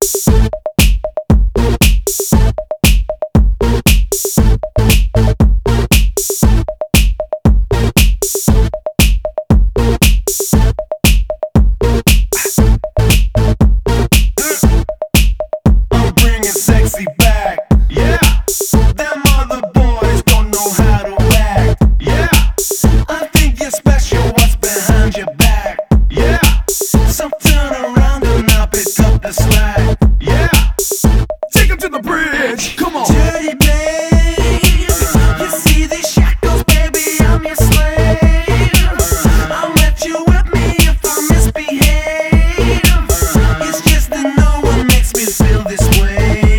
Sexy back, yeah. Them other boys don't know how to act, yeah. I think you're special, what's behind your back, yeah. So turn around and I'll pick up the slack, yeah. Take 'em to the bridge, come on. Dirty babe, you see these shackles, baby, I'm your slave. I'll let you whip me if I misbehave. It's just that no one makes me feel this way.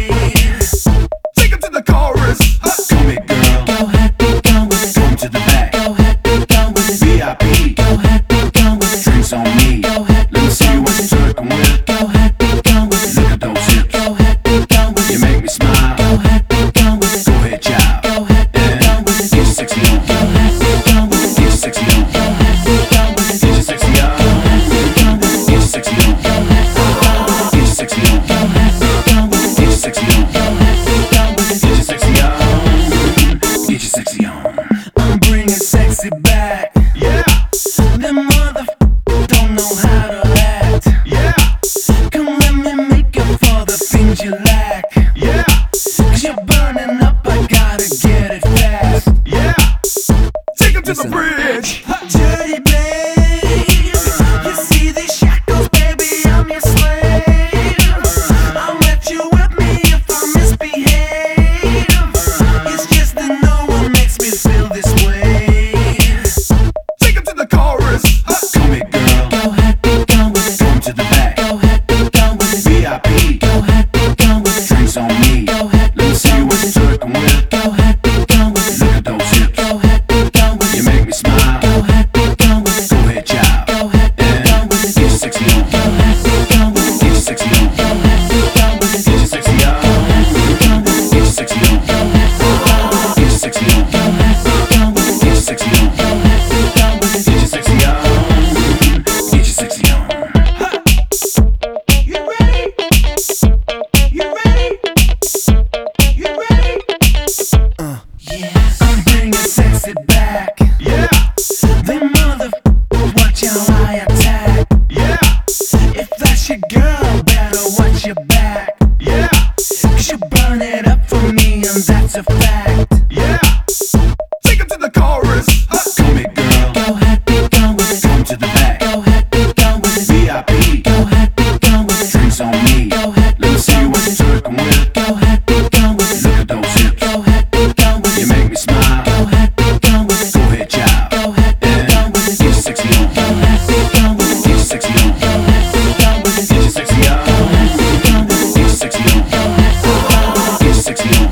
Sexy back, yeah. Them mother don't know how to act, yeah. Come let me make up for the things you lack, yeah. 'Cause you're burning up, I gotta get it fast, yeah. Take 'em to the bridge. Dirty babe, you see these shackles, baby, I'm your slave. I'll let you whip me if I misbehave. It's just that no one makes me feel this way. Sexy back, yeah. Them mother watch how I attack, yeah. If that's your girl, better watch your back, yeah. 'Cause you burn it up for me and that's a fact, yeah. Take 'em to the chorus, come here girl. Go ahead, be gone with it. Come to the back. Go ahead, be gone with it. VIP. Go ahead, be gone with it. Drinks on me. Go ahead, let me see you what you're working with. Go ahead, be gone with it. Look at those hips. Go ahead, be gone with it. You make me smile. Go ahead. Sexy on.